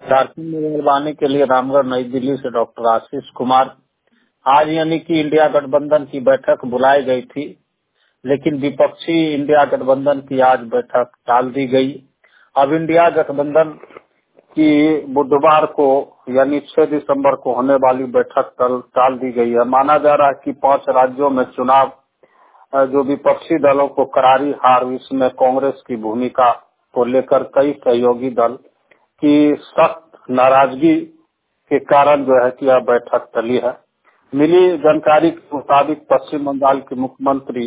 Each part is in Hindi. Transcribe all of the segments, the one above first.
झारखंड में मेहरबानी के लिए रामगढ़ नई दिल्ली से डॉक्टर आशीष कुमार। आज यानी कि इंडिया गठबंधन की बैठक बुलाई गई थी, लेकिन विपक्षी इंडिया गठबंधन की आज बैठक टाल दी गई। अब इंडिया गठबंधन की बुधवार को यानी 6 दिसंबर को होने वाली बैठक टाल दी गई है। माना जा रहा है कि 5 राज्यों में चुनाव जो विपक्षी दलों को करारी हार, इसमें कांग्रेस की भूमिका को लेकर कई सहयोगी दल की सख्त नाराजगी के कारण जो है कि यह बैठक टली है। मिली जानकारी के मुताबिक पश्चिम बंगाल के मुख्यमंत्री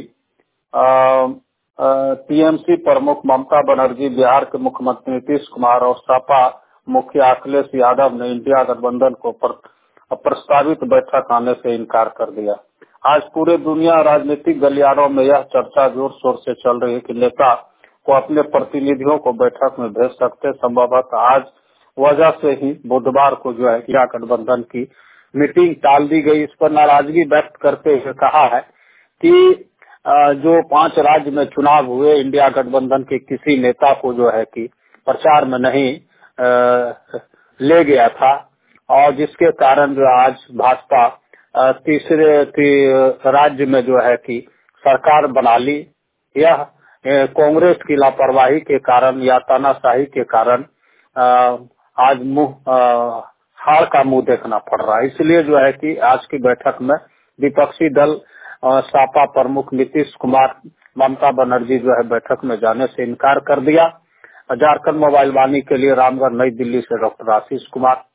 टीएमसी प्रमुख ममता बनर्जी, बिहार के मुख्यमंत्री नीतीश कुमार और सपा मुखिया अखिलेश यादव ने इंडिया गठबंधन को प्रस्तावित बैठक आने से इनकार कर दिया। आज पूरे दुनिया राजनीतिक गलियारों में यह चर्चा जोर शोर से चल रही है कि नेता को अपने प्रतिनिधियों को बैठक में भेज सकते। संभवतः आज वजह से ही बुधवार को जो है इंडिया गठबंधन की मीटिंग टाल दी गई। इस पर नाराजगी व्यक्त करते हुए कहा है कि जो 5 राज्य में चुनाव हुए, इंडिया गठबंधन के किसी नेता को जो है कि प्रचार में नहीं ले गया था, और जिसके कारण जो आज भाजपा तीसरे राज्य में जो है कि सरकार बना ली। यह कांग्रेस की लापरवाही के कारण या तानाशाही के कारण आज हार का मुंह देखना पड़ रहा है। इसलिए जो है कि आज की बैठक में विपक्षी दल सपा प्रमुख नीतीश कुमार, ममता बनर्जी जो है बैठक में जाने से इनकार कर दिया। झारखंड मोबाइल वाणी के लिए रामगढ़ नई दिल्ली से डॉक्टर आशीष कुमार।